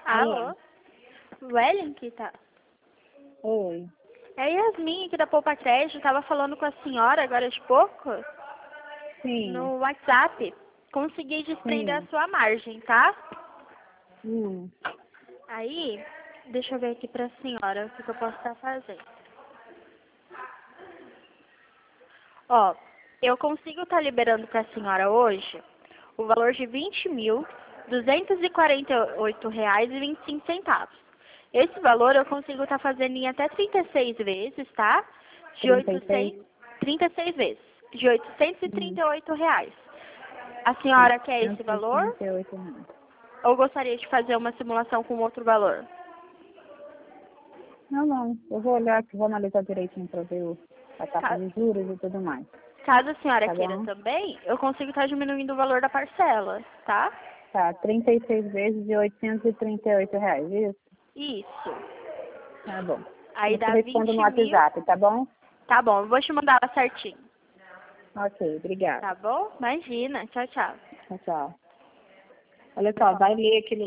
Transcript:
Alô? Wellen que tá? Oi. É a Yasmin aqui da Poupa Crédito, tava falando com a senhora agora de pouco Sim. no WhatsApp. Consegui desprender a Sim. sua margem, tá? Hum. Aí, deixa eu ver aqui pra senhora o que eu posso estar fazendo. Ó, eu consigo estar liberando pra senhora hoje o valor de R$ 20.248,25. Esse valor eu consigo estar fazendo em até 36 vezes, tá? De 36? 36 vezes, de R$ 838. A senhora quer esse valor 838 reais. ou gostaria de fazer uma simulação com outro valor? Não. Eu vou olhar aqui, vou analisar direitinho para ver a taxa Ca- de juros e tudo mais. Caso a senhora Tá queira bom? também, eu consigo estar diminuindo o valor da parcela, tá? Tá, 36 vezes de R$ 838, isso? Isso. Tá bom. Aí Eu te dá respondo no 20 mil. WhatsApp, tá bom? Tá bom, eu vou te mandar ela certinho. Ok, obrigada. Tá bom? Imagina. Tchau, tchau. Tchau, tchau. Olha só, vai ler aquele